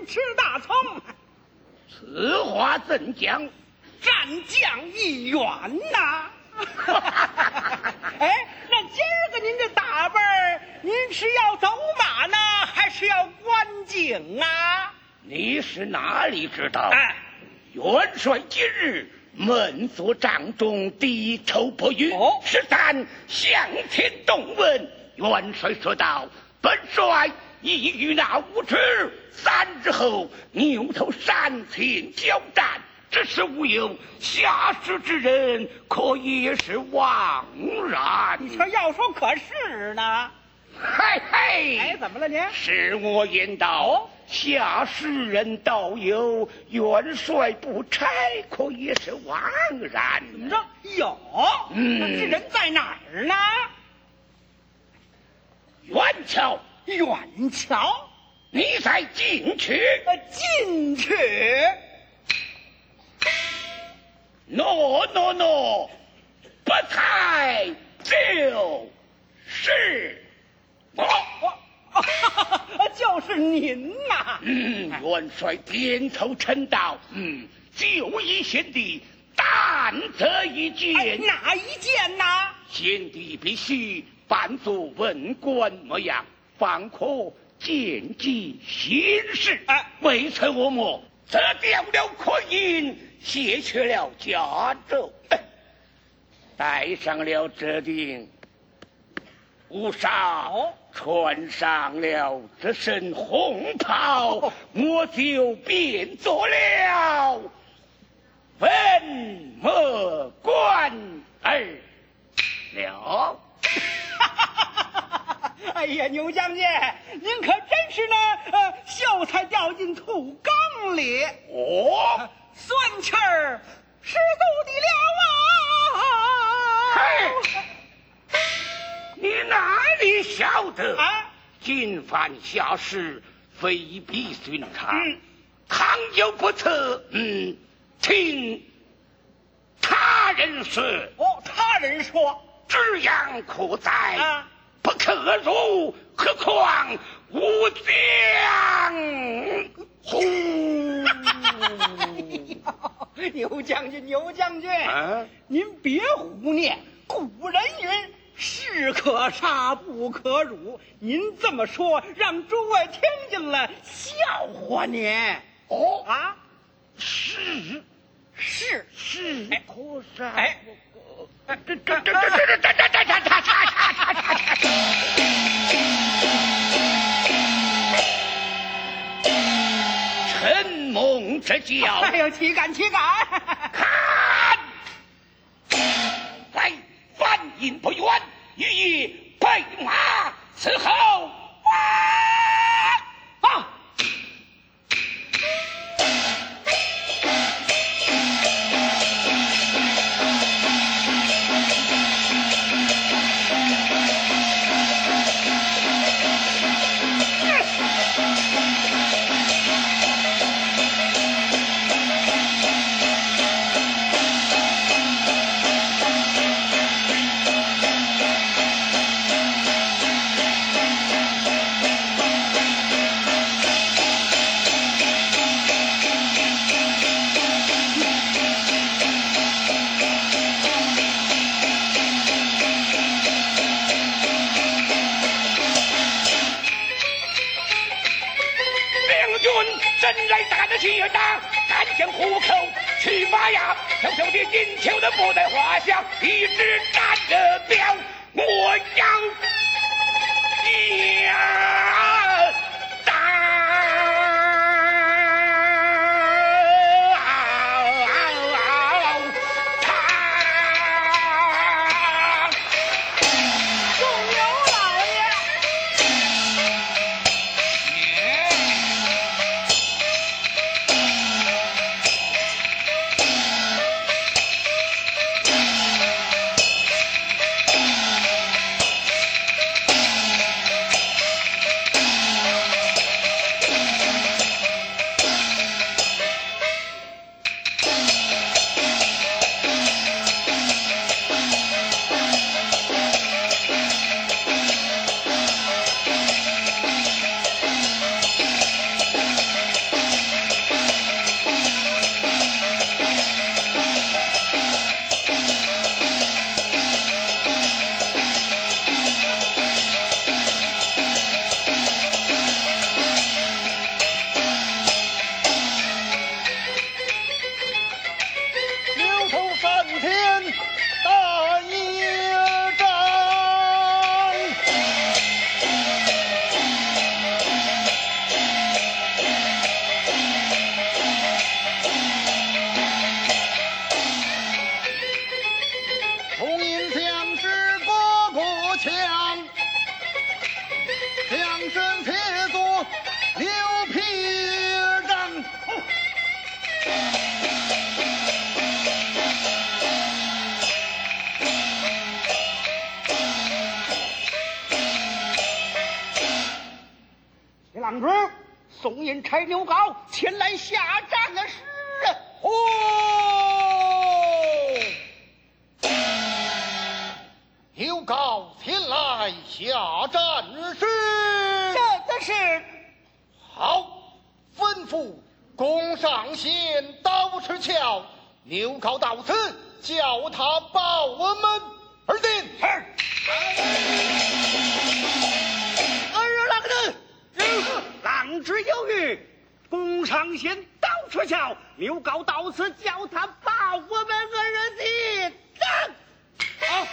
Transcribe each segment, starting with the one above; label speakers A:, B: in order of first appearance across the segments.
A: 吃大葱。
B: 此话怎讲？
A: 战将一员呐。哎，那今儿个您这打扮儿，您是要走马呢，还是要观景啊？
B: 你是哪里知道？
A: 哎，
B: 元帅今日闷坐帐中，低头不语。13向前动问。元帅说道：“本帅已与那无耻3日后牛头山前交战，只是无有下士之人，可也是枉然。”
A: 你说要说可是呢？
B: 嘿嘿，
A: 哎，怎么了您？
B: 是我言道，下士人道有，元帅不差，可也是枉然。
A: 怎么着？有，那这人在哪儿呢？
B: 元桥，
A: 远桥，
B: 你再进去。
A: 进去。
B: 诺，不才就是我。
A: 就是您呐。
B: 元帅点头称道：“就依贤弟担责一件。
A: 哪一件呢？
B: 贤弟必须扮作文官模样，方可见机行事。未曾我莫，则掉了盔缨，卸去了甲胄，戴上了这顶乌纱，穿上了这身红袍，我就变做了文墨官儿了。
A: 哎呀，牛将军，您可真是呢，秀才掉进土缸里，酸气儿十足的了啊！
B: 嘿，你哪里晓得
A: 啊？
B: 今番下士非比寻常，倘有不测，听他人说。
A: 他人说，
B: 只样可哉，不可辱，何况吾将？呼！
A: 牛将军，您别胡念，古人云：士可杀不可辱。您这么说，让诸位听见了，笑话您。是
B: 可杀。承蒙之教。
A: 哎呦，岂敢！
B: 看，在反应不远，予以备马伺候。真来打得起打，赶将虎口去拔牙，小小的金球的不在话下，一直站着标，我要
A: 宋银差刘高前来下战的时。
B: 哦，刘高前来下战时，
A: 这是
B: 好，吩咐宫上县刀石桥，刘高到此，叫他报我们而进。
A: 郎子，郎之有余，宫上县刀石桥，刘高到此，叫他报我们而进。好。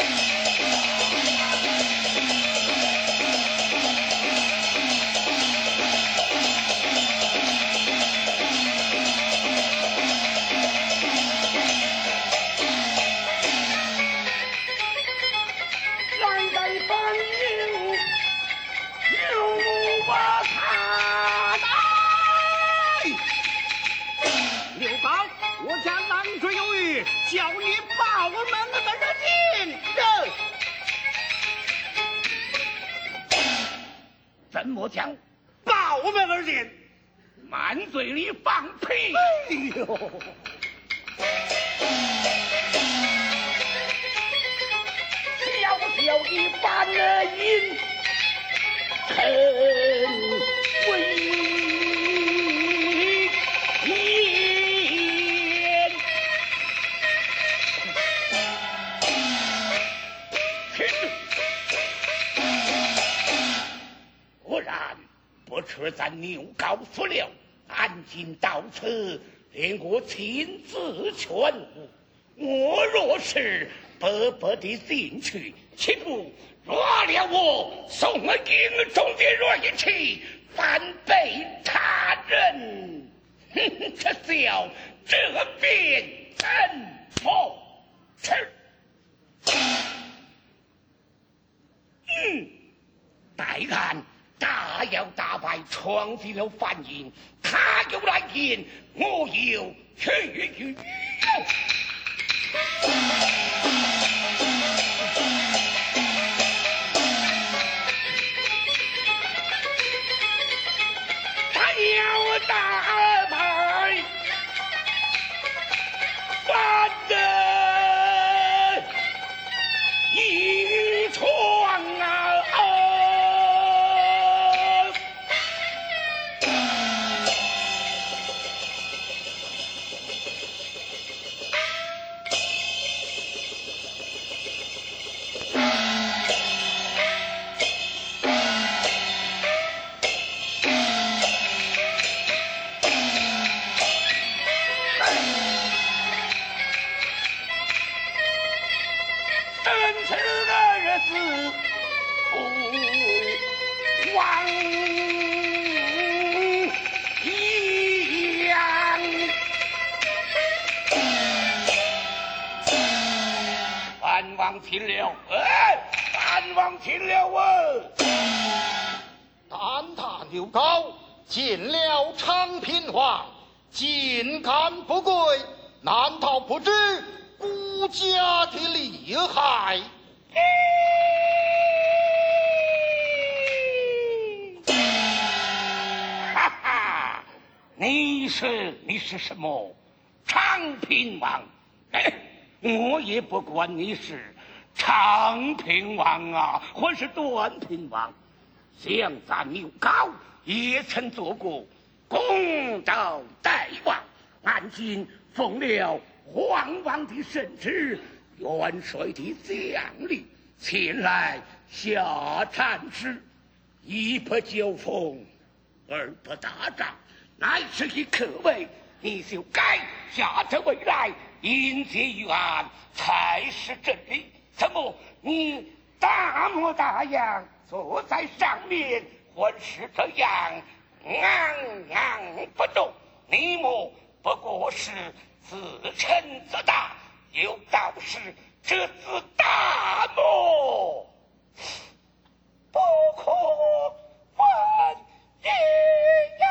A: 叫你报我们而进，
B: 怎么讲？
A: 报我们而进，
B: 满嘴里放屁！
A: 哎呦，
B: 小小的半音，肯为。不吃咱牛高死了，安今到此，连我亲自劝悟。我若是白白的进去，岂不若了我宋营中的锐气，反被他人？这小这便怎么吃？待看大摇大摆闯进了范营，他又来言，我有去。他要大牌反的一闯啊！秦了，三王秦了啊！胆大刘高进了昌平王，竟敢不跪，难道不知孤家的厉害？哈哈，你是什么昌平王？我也不管你是昌平王啊，或是段平王，像咱牛高也曾做过公道大王，安今奉了皇王的圣旨，元帅的将令前来下战时，一不交锋，二不打仗，乃是以可畏，你就该下这未来迎接于安，才是真理。怎么你大模大样坐在上面，还是这样昂昂不动？你莫不过是自称自大，有道是这自大莫不可犯也呀！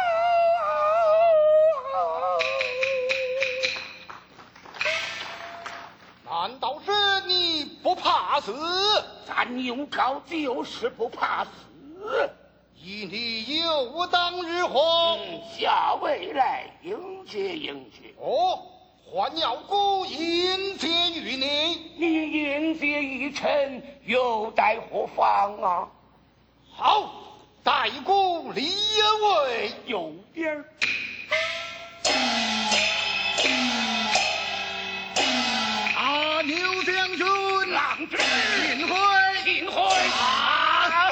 B: 难道是你不怕死？咱牛高就是不怕死，
C: 以你有当日何？
B: 下位来迎接迎接。
C: 哦，还要姑迎接于你。
B: 你迎接一程，又待何方啊？
C: 好，待姑立位。
B: 有点儿。
C: 牛将军，
B: 郎之
C: 进会，
B: 进会啊！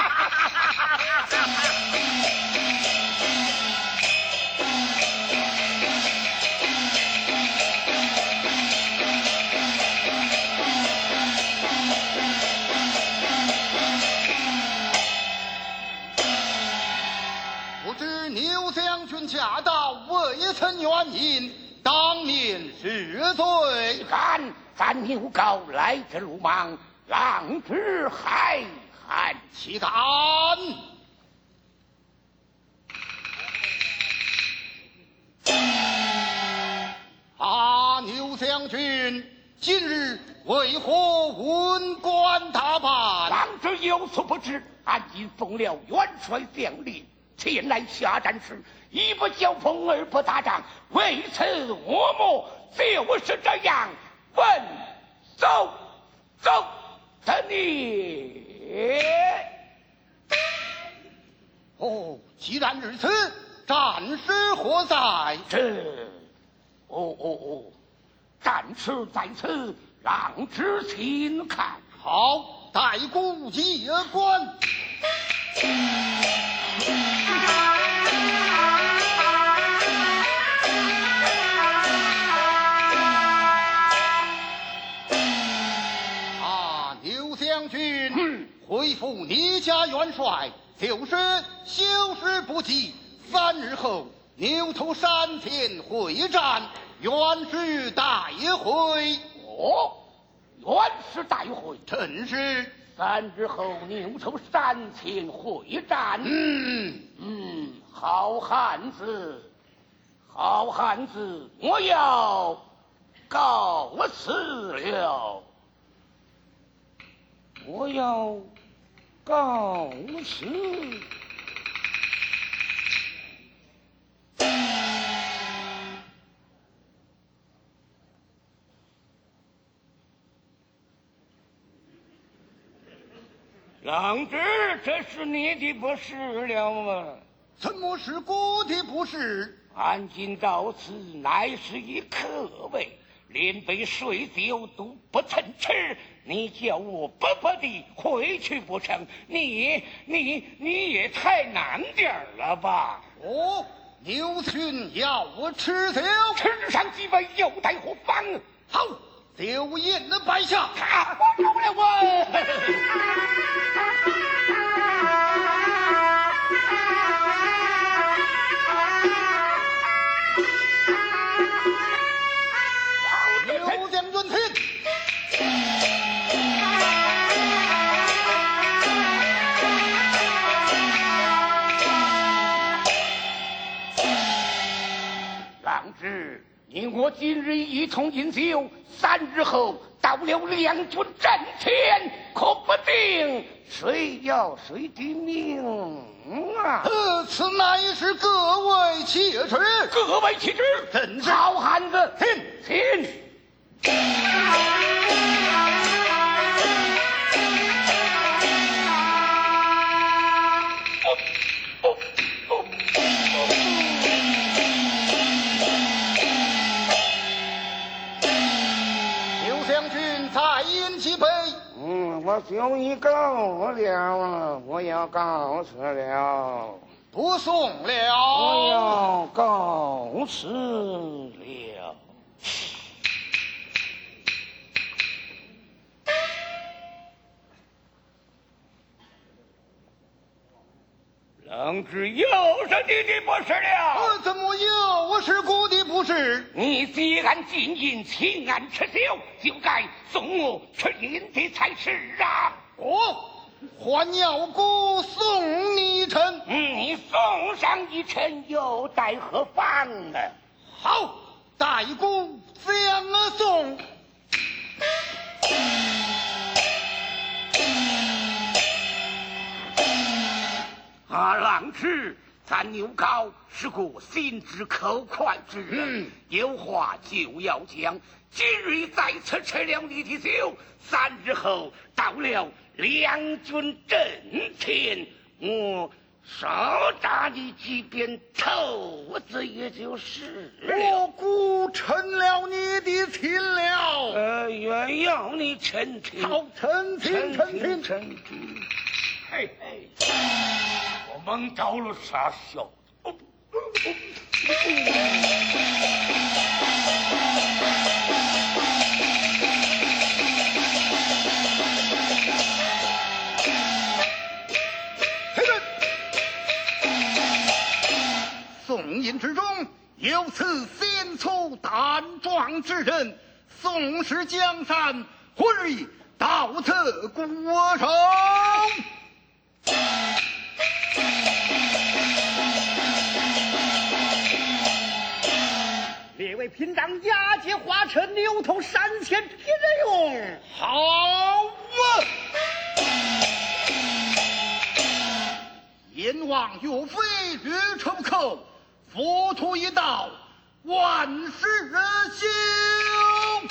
C: 不知牛将军驾到，未曾原因，当面是罪。
B: 看咱牛皋来之鲁莽，郎之海涵，
C: 岂敢！牛将军，今日为何文官打扮？
B: 郎之有所不知，俺已奉了元帅将令，前来下战时，一不交锋，二不打仗，为此我莫就是这样。问走走的你。
C: 哦，既然如此，战事何在？
B: 战事在此，让之请看。
C: 好，待姑接观。牛将军，回复你家元帅，就是休事不急，3日后牛头山前会战，元师待会。
B: 元师待会，
C: 正是。
B: 3日后牛头山前会战。好汉子，好汉子，我要告辞了。我要告辞。郎之，这是你的不是了吗？
C: 怎么是我的不是？
B: 俺今到此，乃是以客位，连杯水酒都不曾吃，你叫我白白的回去不成？你也太难点了吧？
C: 牛群要我吃酒，
B: 吃上几杯又待何方？
C: 好，酒宴的摆下。
B: 我走了我。
C: 牛将军请。
B: 郎之，你我今日一同饮酒，3日后到了两军阵前，可不定谁要谁的命啊！
C: 此乃是各为其职，
B: 各为其职。
C: 真是
B: 好汉子，请。
C: 牛将军再饮几杯。
B: 我就已告了，我要告辞了，
C: 不送了，
B: 我要告辞了。郎之又是你的不是了？
C: 怎么又是我的不是？
B: 你既然进营，请俺吃酒，就该送我吃饮的才是啊！
C: 还要姑送你一程。
B: 你送上一程，又待何方呢？
C: 好，待姑将送。
B: 郎知咱牛皋是个心直口快之人，有话就要讲。今日在此吃了你的酒，3日后到了两军阵前，我少打你几鞭头子也就是了。
C: 我孤成了你的亲了。
B: 愿要你成亲。
C: 好，成亲，成亲，
B: 成亲。嘿嘿，我蒙着了傻小子。
C: 宋营之中有此先粗胆壮之人，宋氏江山何以到此国手？
A: 列位平章押解化成牛头山前别人用。
C: 好啊！阎王岳飞日出口，佛土一道，万事休。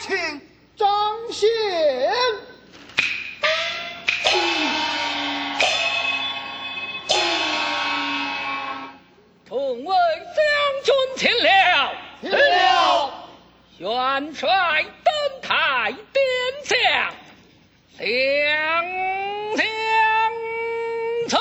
C: 请
A: 张宪。
D: 众位将军请了，
A: 请了。
D: 元帅登台殿下，两相奏。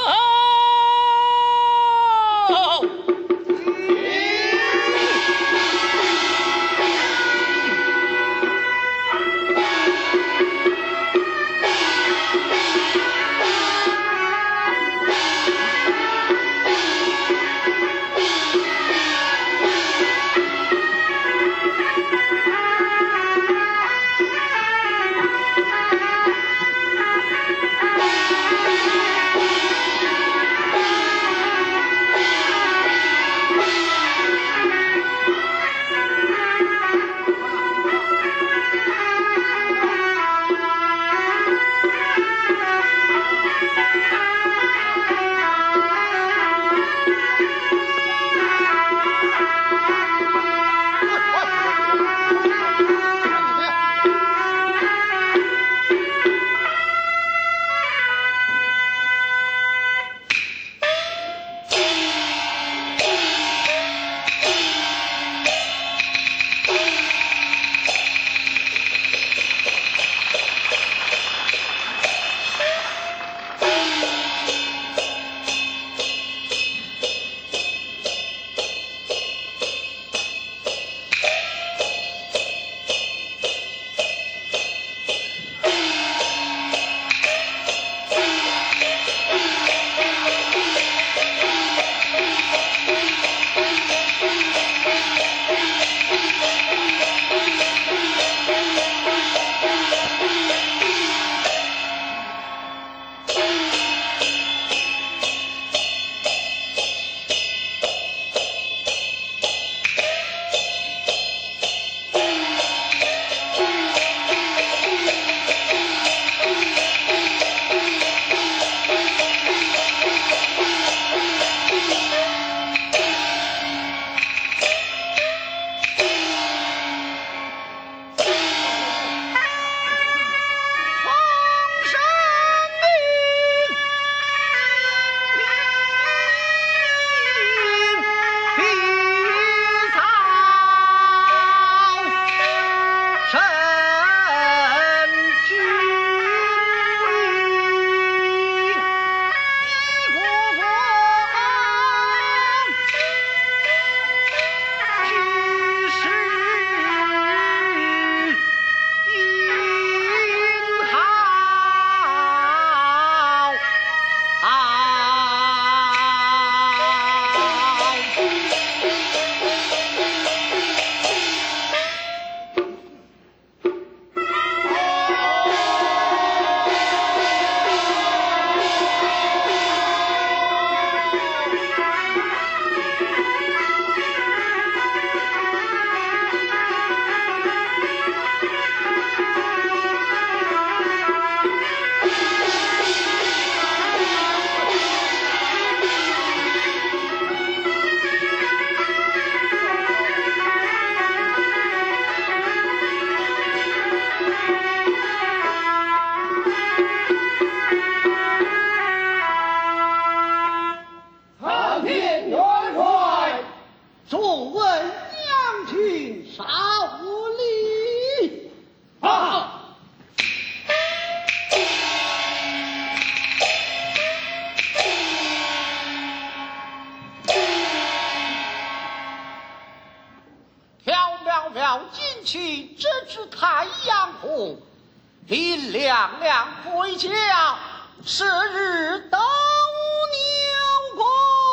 B: 金旗直至太阳红，林亮亮回家，是日斗牛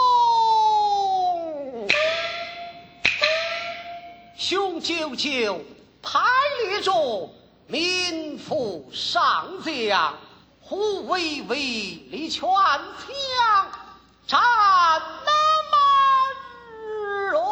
B: 宫。雄赳赳排列着民妇上将，虎威威力全强，战那么日哦。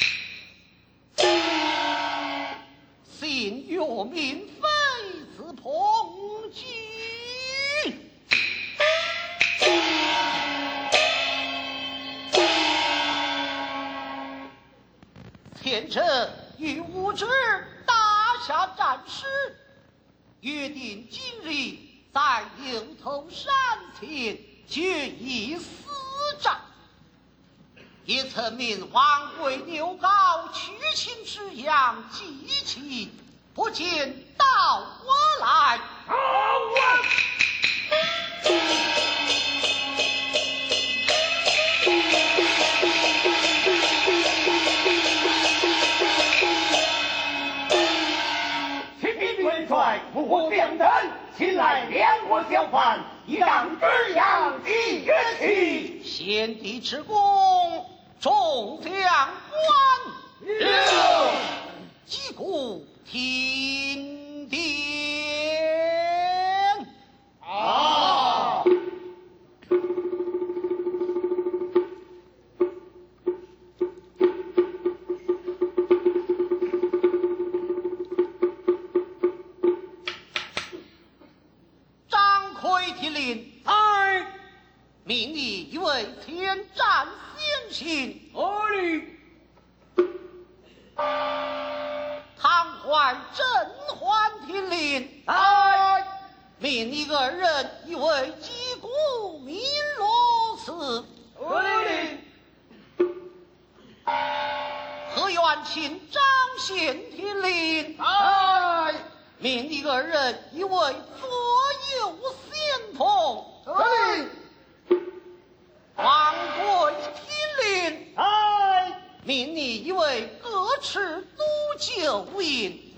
B: 信岳民妃子婆。
C: 约定今日在牛头山前决一死战。也曾命王贵牛皋屈亲之样祭其，不见到我来。
B: 启禀元帅，我将等请来两国交换，以让之阳击元气。
C: 先帝之功，众将官
B: 有
C: 击鼓听殿。
B: 啊！
C: 张奎听令，命你一位前战先行。唐怀甄嬛听令，命你二人一位击鼓鸣罗词。何元庆张宪听令，命你二人一位左右先锋。王贵听令，命你一位各持督酒饮。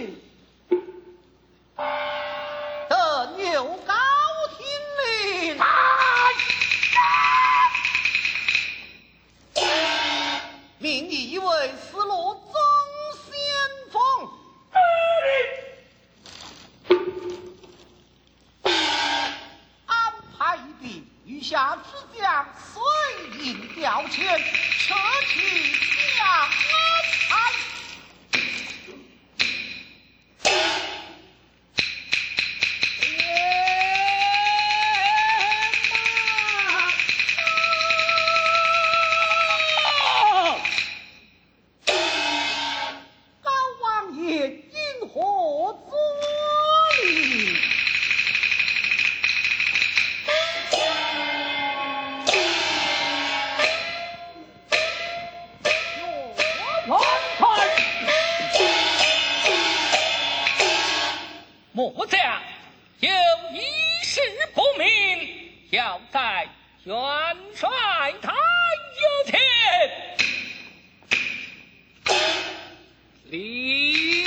C: 得牛皋听令，命你一位司罗曾先锋。安排一笔，余下之将随应调遣，撤去将安排。高王爷因何作令？
D: 末将有一事不明，要在元帅太右前领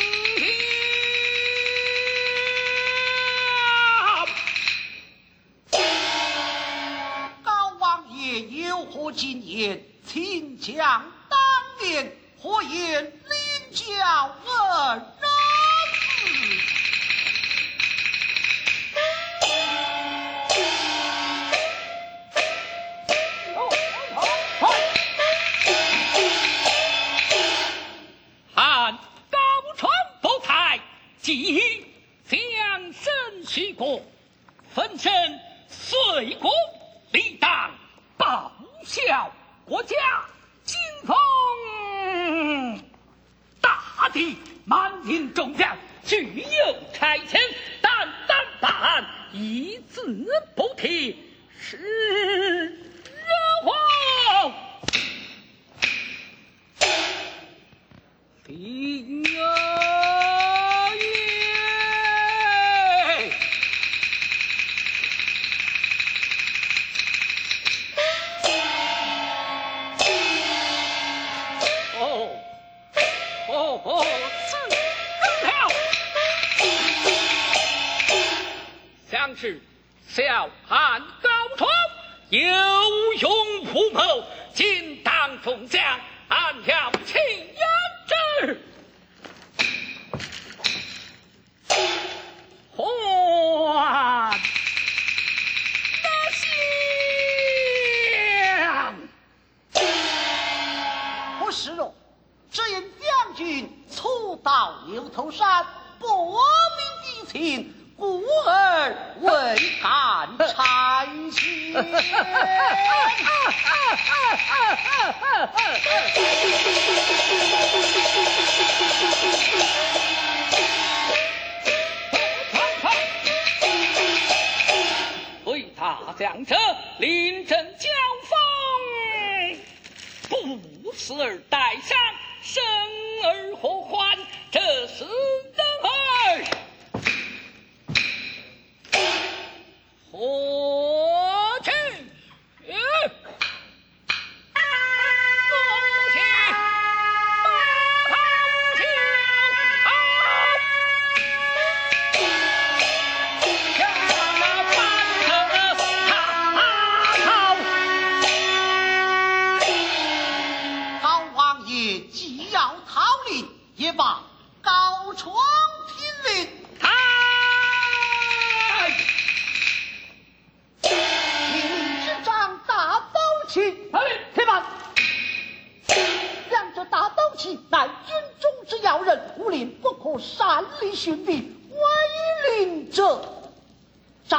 C: 高王爷有何进言？请讲当面，何言领教二人？
D: 汉高传不才，即将身许国，分身随国理当，报效国家，今奉大地满营众将，具有差遣，单单办案，一字不提，是惹祸。丁儿爷，是了，想是小汉高传有勇图谋，今当众将，俺要弃言之。还
C: 不是喽，只因将军初到牛头山，不明地情，故而未敢差遣。
D: 大将者临阵交锋，不死而待伤，生而何患？这是人儿何去？
E: 也罢，高窗听令。令执掌大刀旗。且慢，两者大刀旗乃军中之要人，吾令不可擅离寻敌，违令者斩。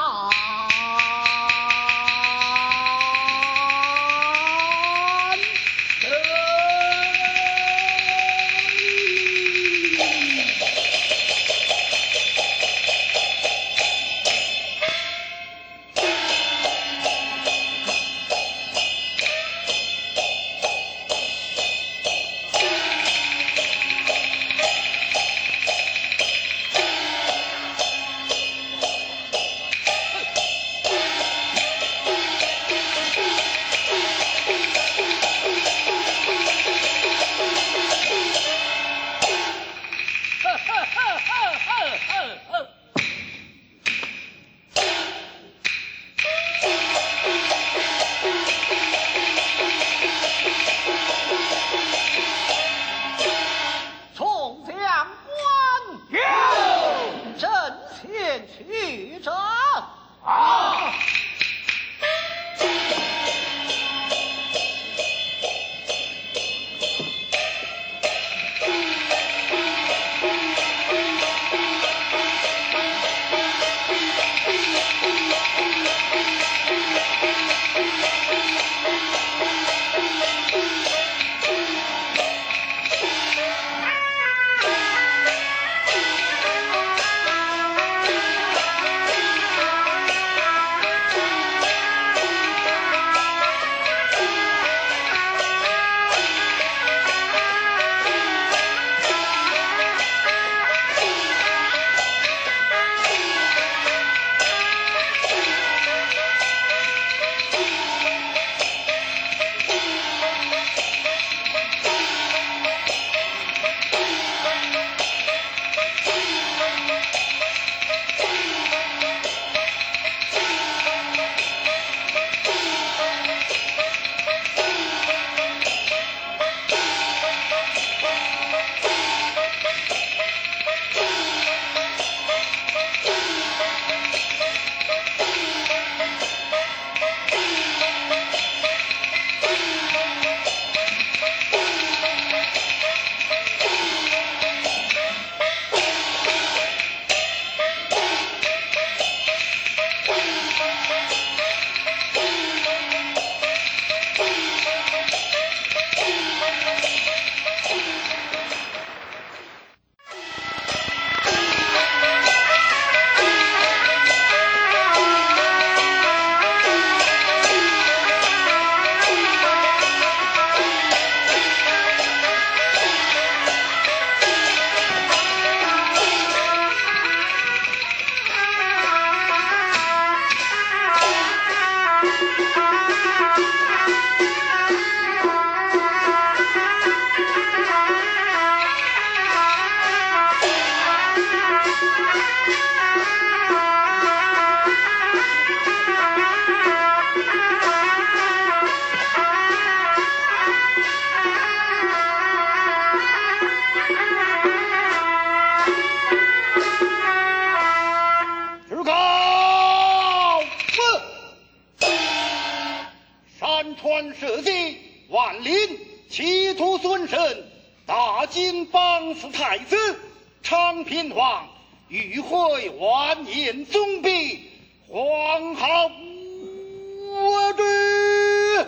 C: 传社稷，万灵企图孙身，大金榜司太子昌平王欲毁万年宗笔，皇号我之。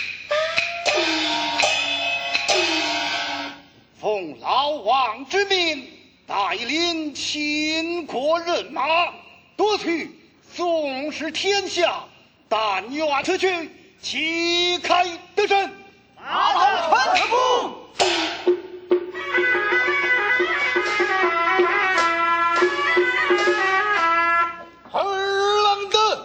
C: 奉老王之命，带领秦国人马夺取宋氏天下， 但愿此去旗开得胜。
A: 马到全部。
C: 二郎的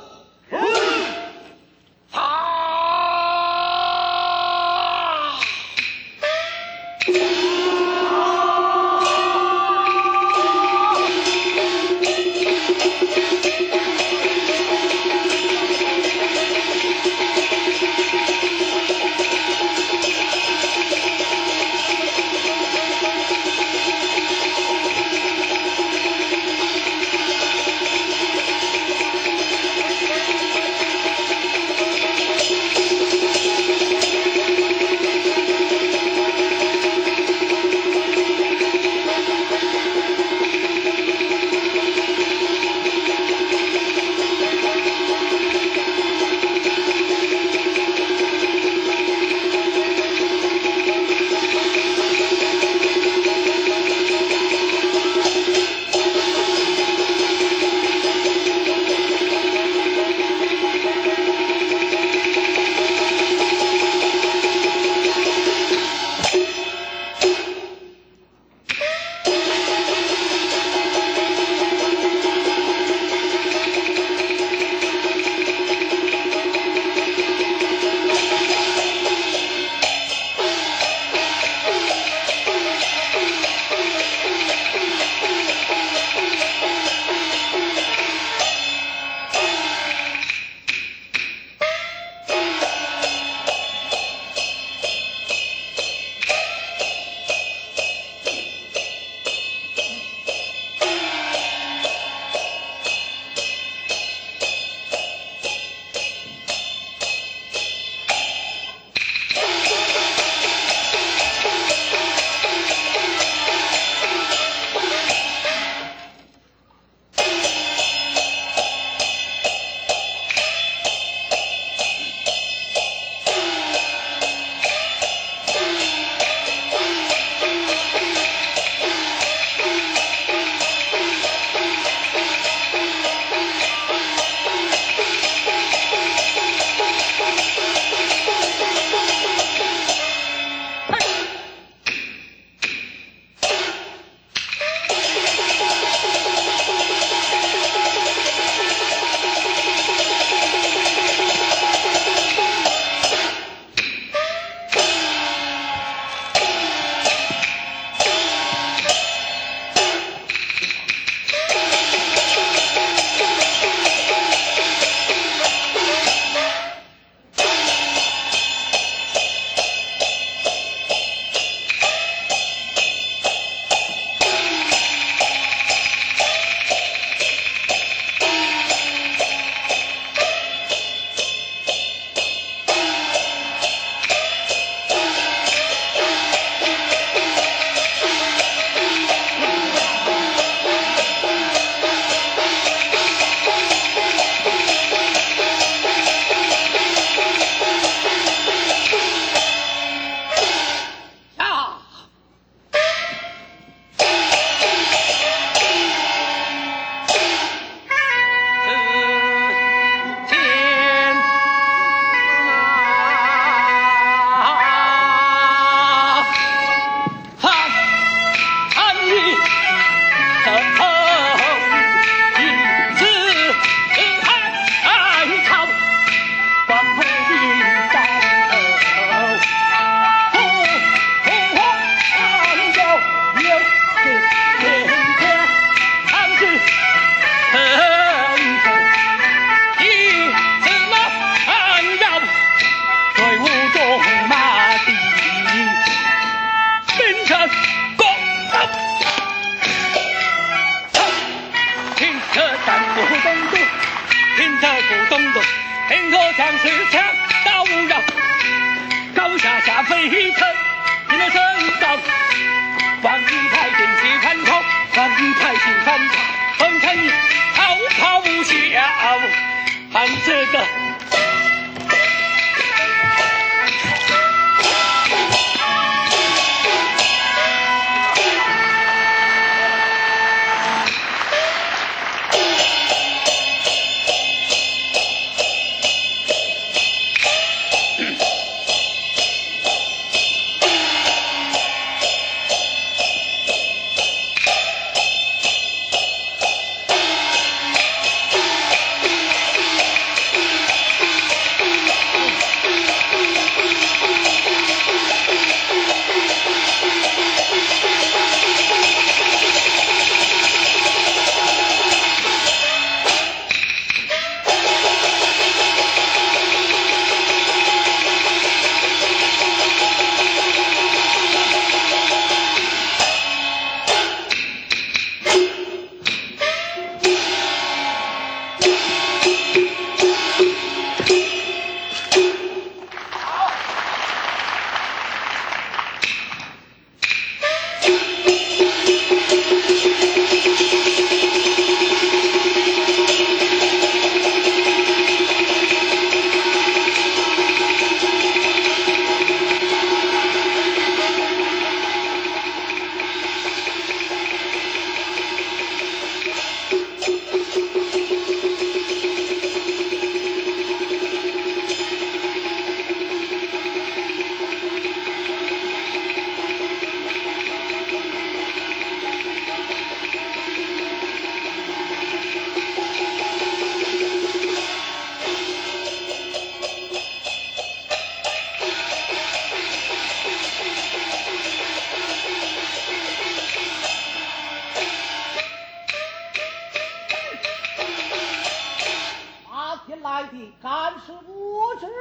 E: 前来的敢是我之人？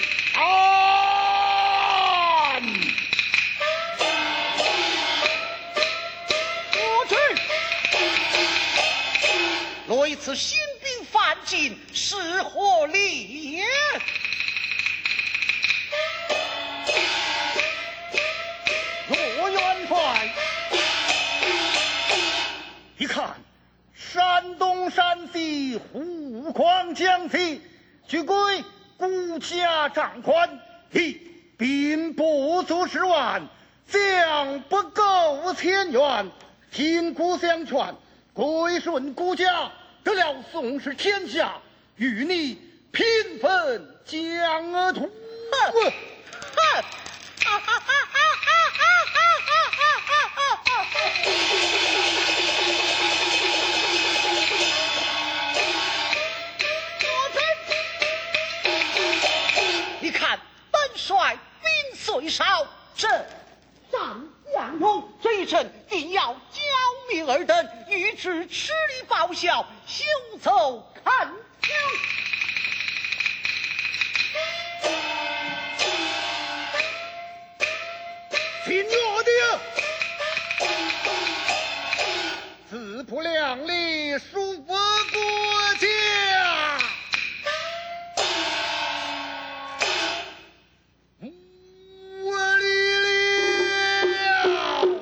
E: 我之类此新兵犯禁，是何理也？
C: 若元帅，一看山东山西虎狂将旗，据归孤家掌宽，亦兵不足10万，将不够1000员。听孤相劝，归顺孤家，得了宋氏天下，与你平分疆土。
E: 你看本帅兵虽少，这战将勇，这一阵定要剿灭尔等，欲知吃力报效，休走看枪。
C: 听我的，自不量力，属我国家。我立了。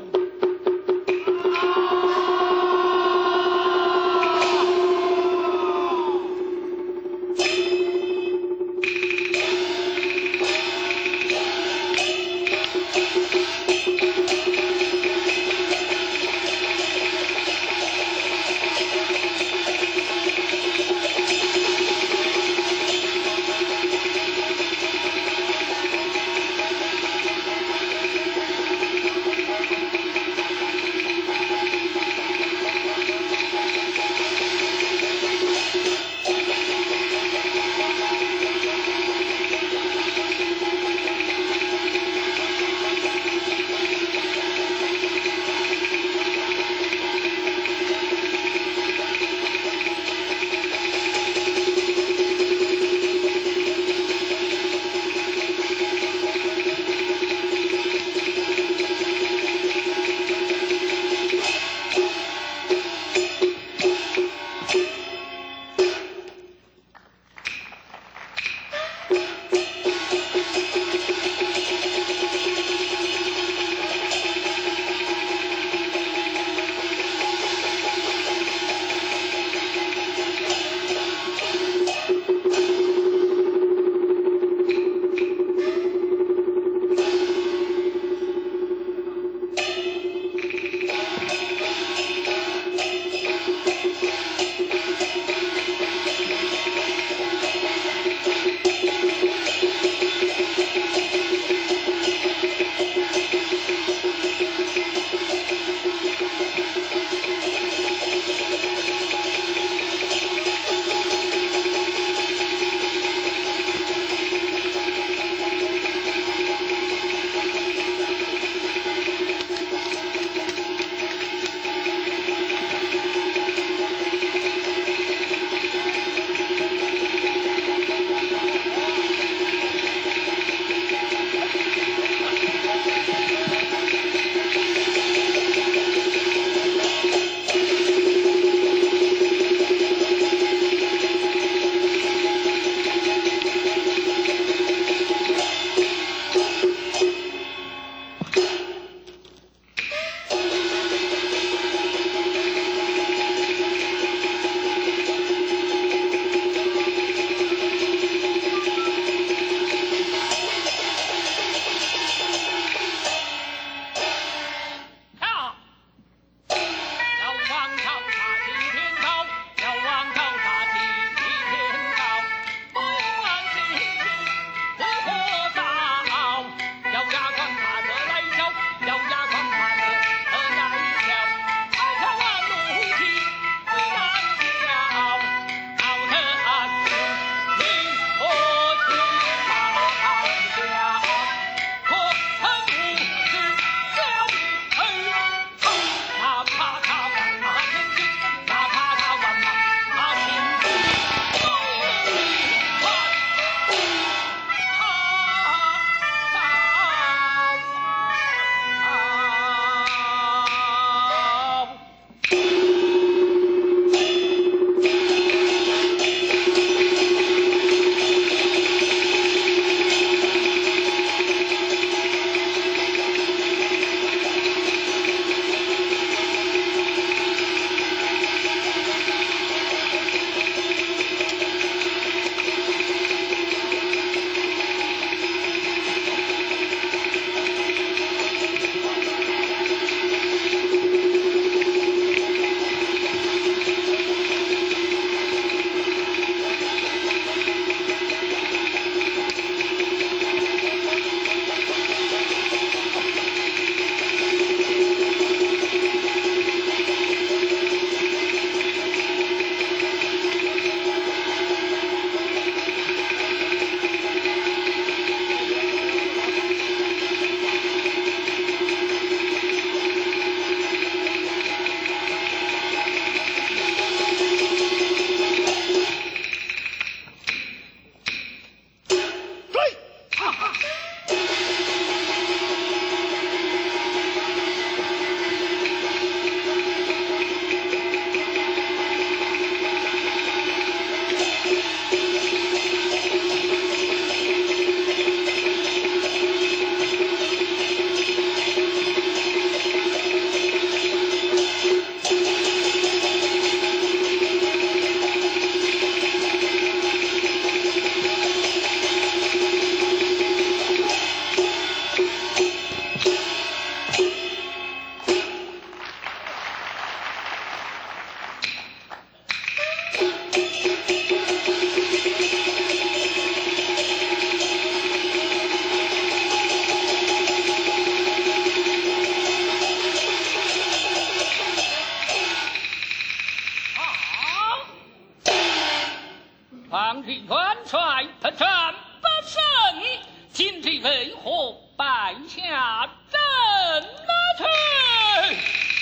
D: 往日元帅不战不胜，今日为何败下阵去？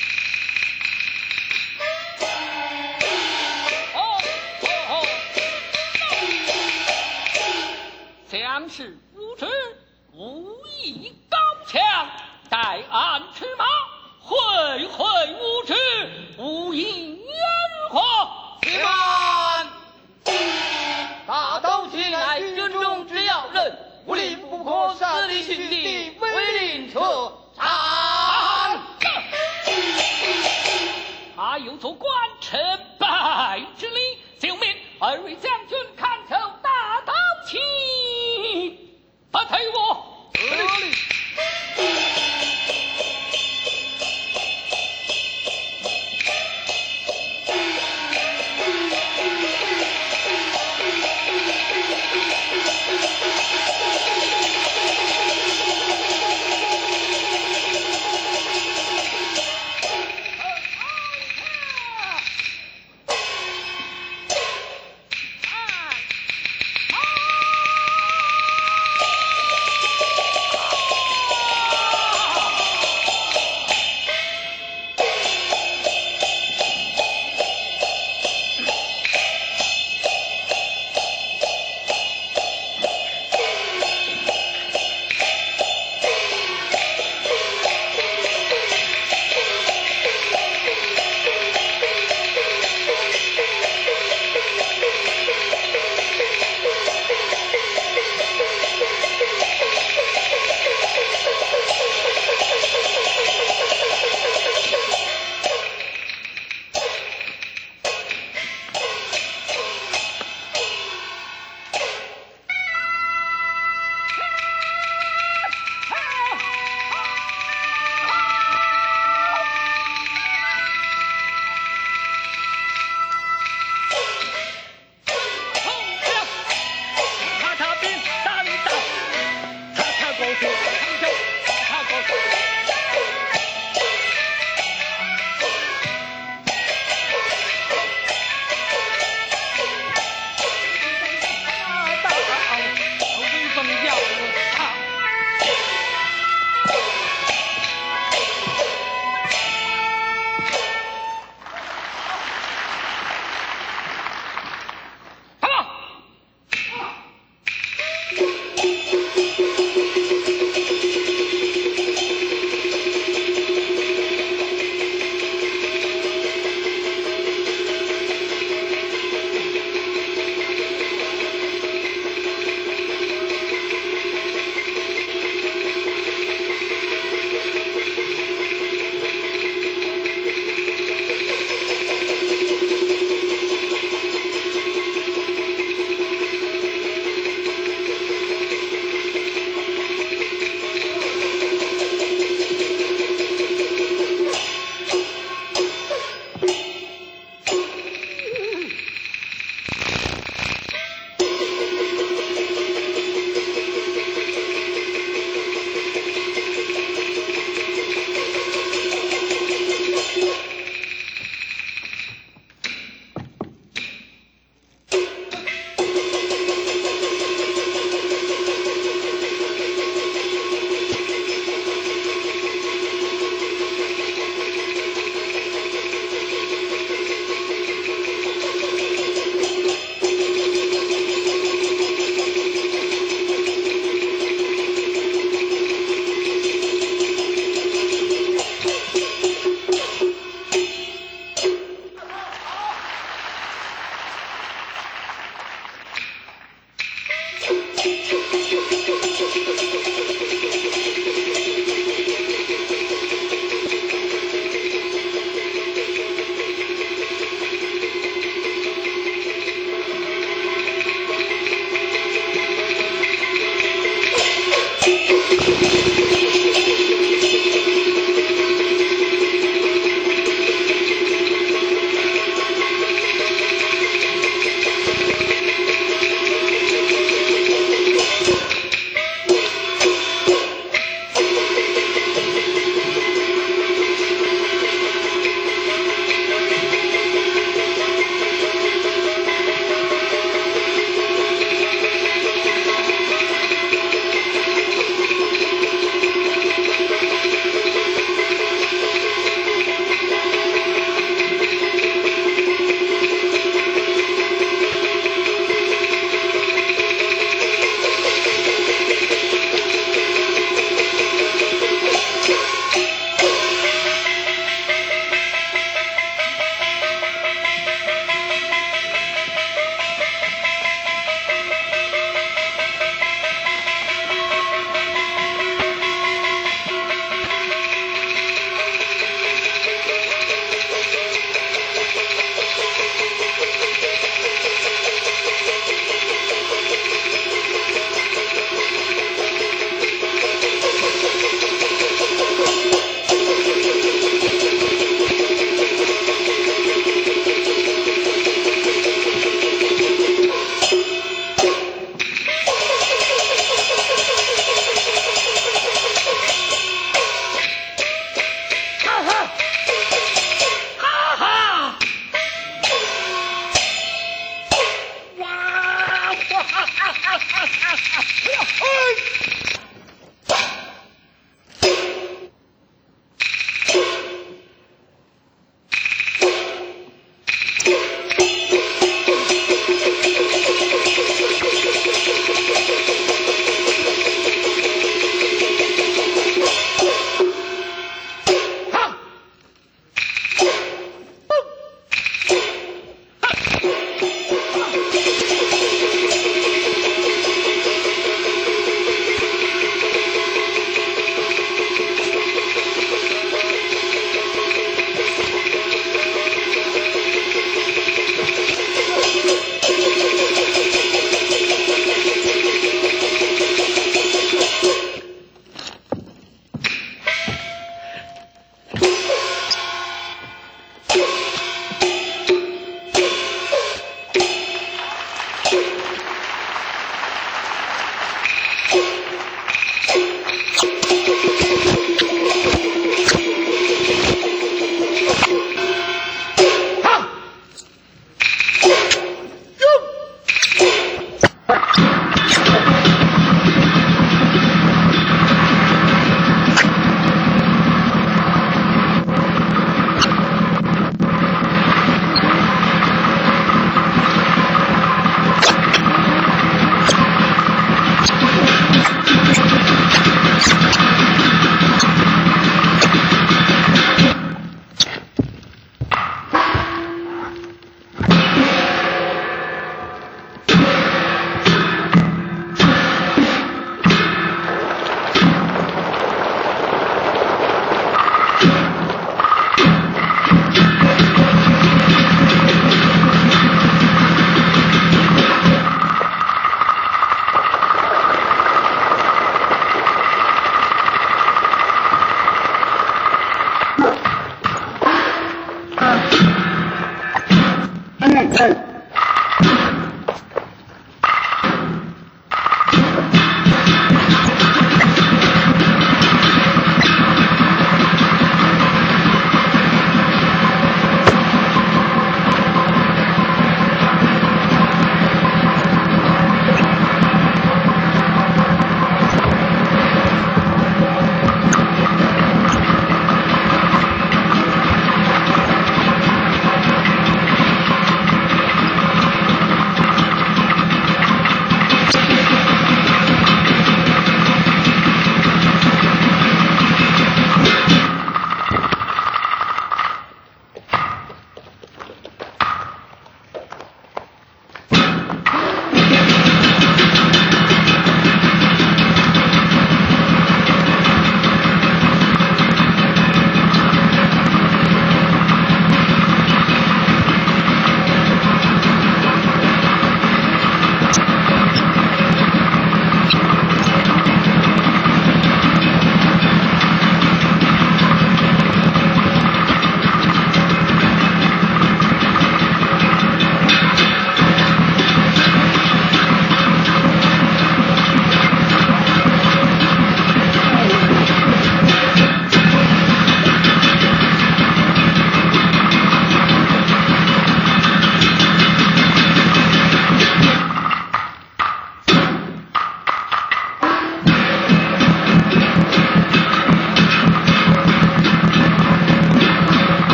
D: 将士无知，无义高强，待俺驱马，会无知，无以言何？
F: 且慢！大刀进来，军中之要人，无令不可杀敌殉敌，威令彻斩。
D: 他有做官臣败之礼，就命二位将军看守大刀旗，不退我。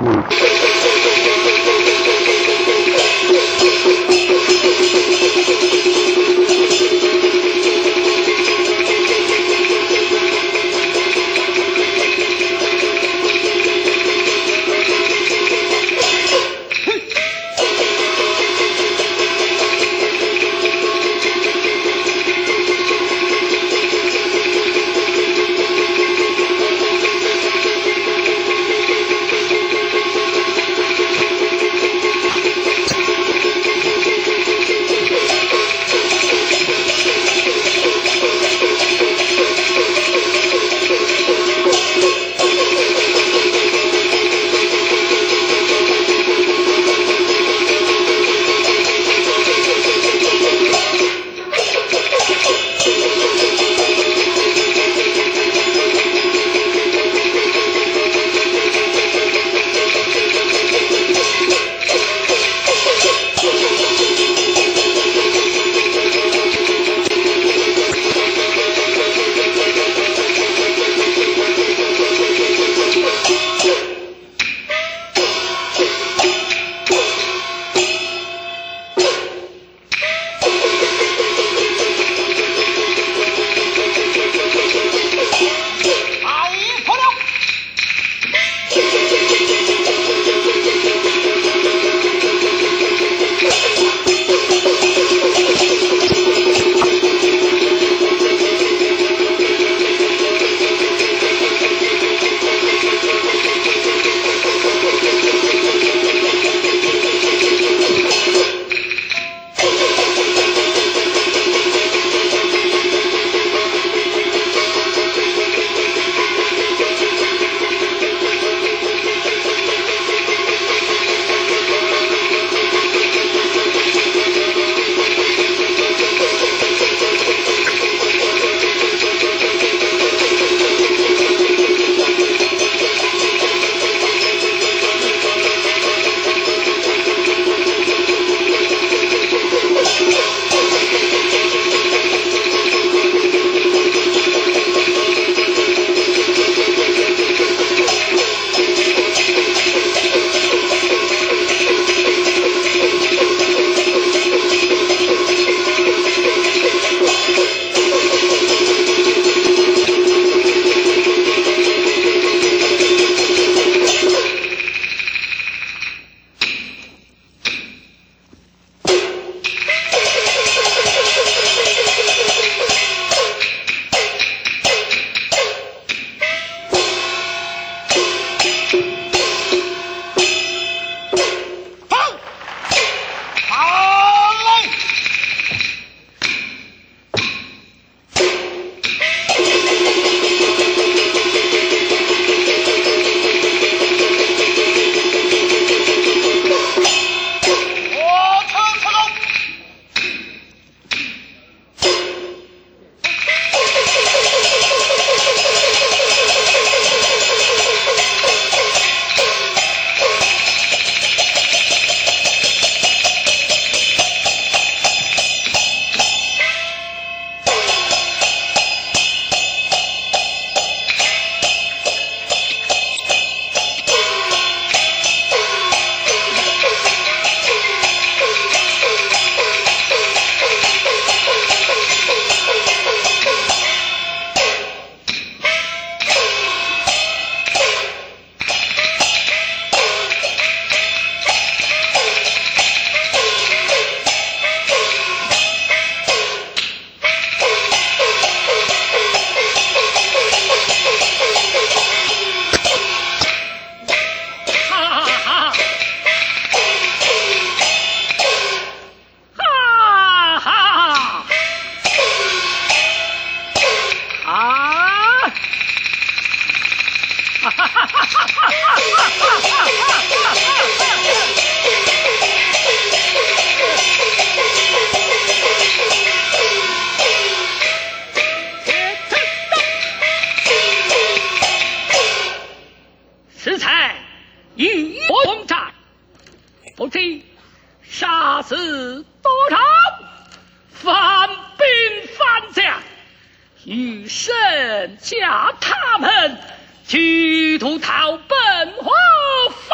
D: 适才一攻战，不知杀死多少反兵反将，余生驾他们，举徒逃奔何方？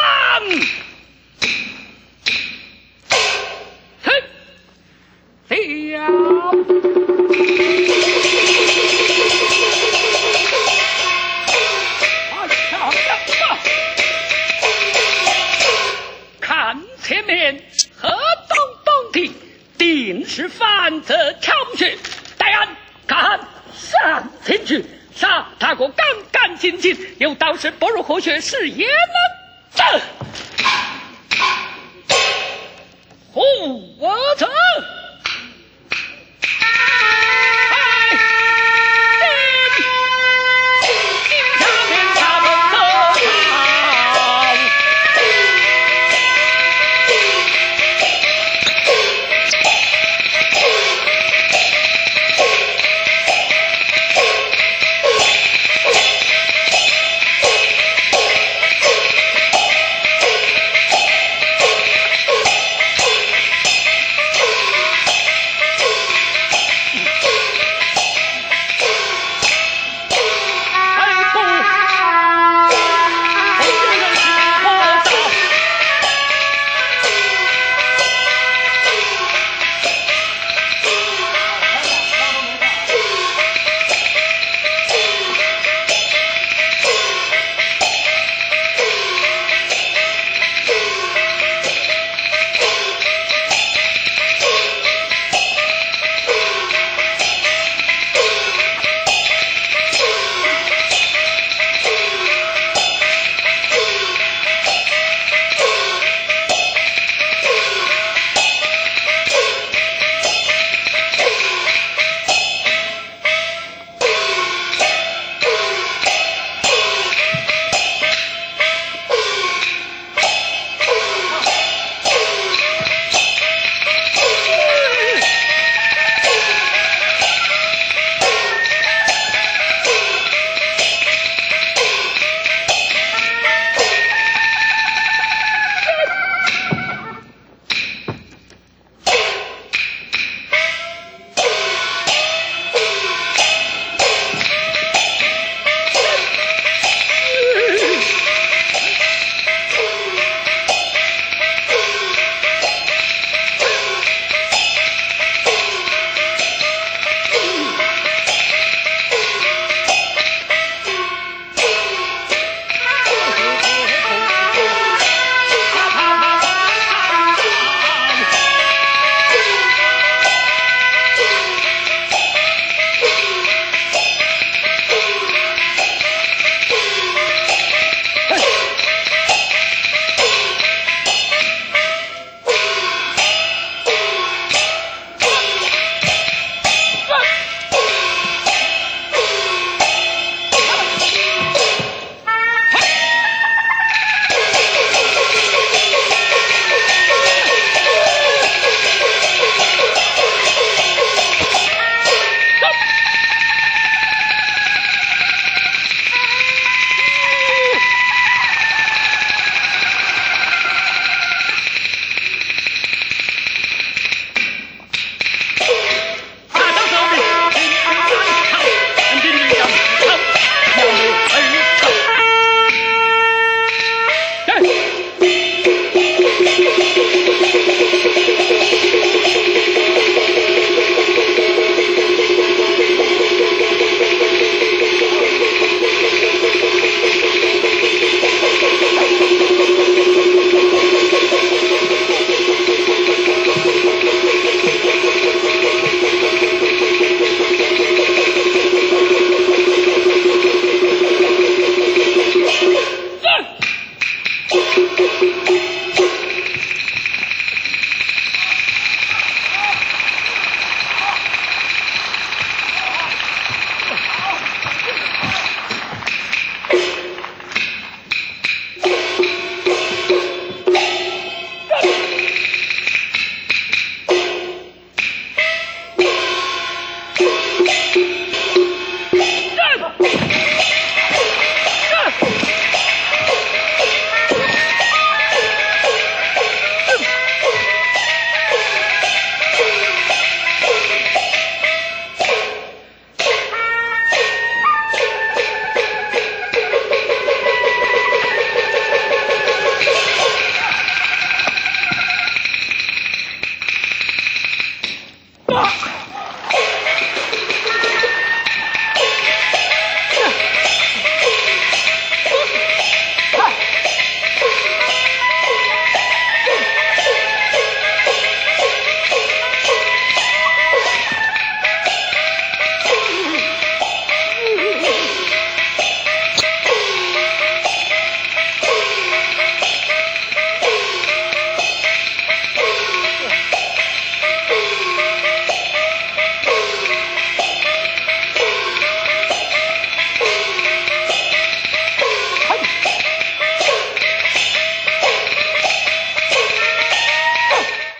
D: 看前面何东东的，定是犯着挑选，待俺赶上前去，杀他个干干净净，有道是不入虎穴是焉呢？虎儿子。